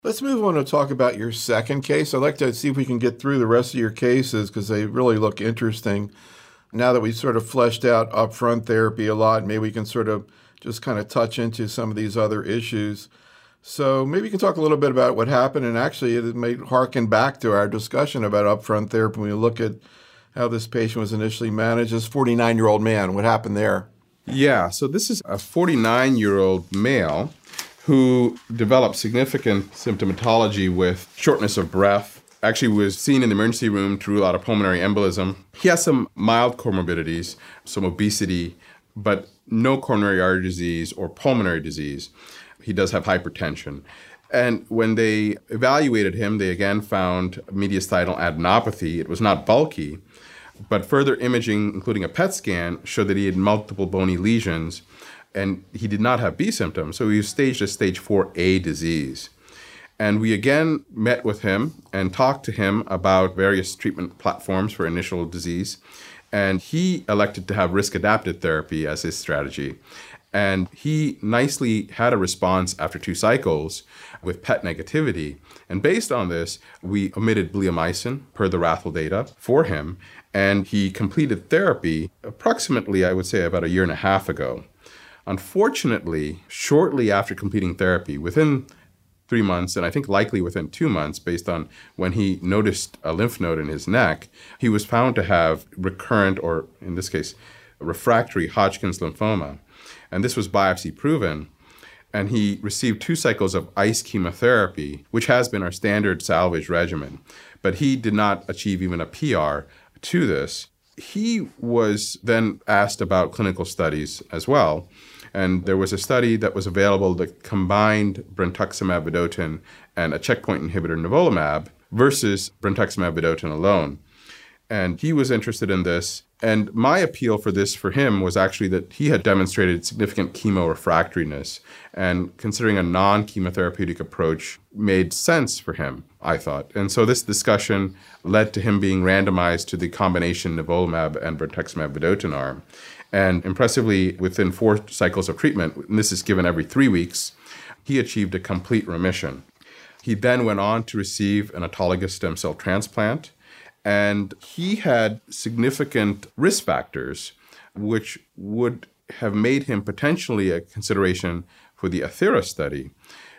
Let's move on to talk about your second case. I'd like to see if we can get through the rest of your cases because they really look interesting. Now that we've sort of fleshed out upfront therapy a lot, maybe we can sort of just kind of touch into some of these other issues. So maybe you can talk a little bit about what happened, and actually it may harken back to our discussion about upfront therapy when we look at how this patient was initially managed. This 49-year-old man, what happened there? Yeah, so this is a 49-year-old male who developed significant symptomatology with shortness of breath. Actually was seen in the emergency room to rule out a pulmonary embolism. He has some mild comorbidities, some obesity, but no coronary artery disease or pulmonary disease. He does have hypertension. And when they evaluated him, they again found mediastinal adenopathy. It was not bulky, but further imaging, including a PET scan, showed that he had multiple bony lesions, and he did not have B symptoms. So he was staged as stage 4A disease. And we again met with him and talked to him about various treatment platforms for initial disease. And he elected to have risk-adapted therapy as his strategy. And he nicely had a response after 2 cycles with PET negativity. And based on this, we omitted bleomycin per the Rathel data for him. And he completed therapy approximately, I would say, about a year and a half ago. Unfortunately, shortly after completing therapy, within 3 months, and I think likely within 2 months, based on when he noticed a lymph node in his neck, he was found to have recurrent, or in this case, refractory Hodgkin's lymphoma. And this was biopsy proven. And he received 2 cycles of ICE chemotherapy, which has been our standard salvage regimen. But he did not achieve even a PR to this. He was then asked about clinical studies as well. And there was a study that was available that combined brentuximab vedotin and a checkpoint inhibitor, nivolumab, versus brentuximab vedotin alone. And he was interested in this. And my appeal for this for him was actually that he had demonstrated significant chemorefractoriness. And considering a non-chemotherapeutic approach made sense for him, I thought. And so this discussion led to him being randomized to the combination nivolumab and brentuximab vedotin arm. And impressively, within 4 cycles of treatment, and this is given every 3 weeks, he achieved a complete remission. He then went on to receive an autologous stem cell transplant. And he had significant risk factors, which would have made him potentially a consideration for the Athera study.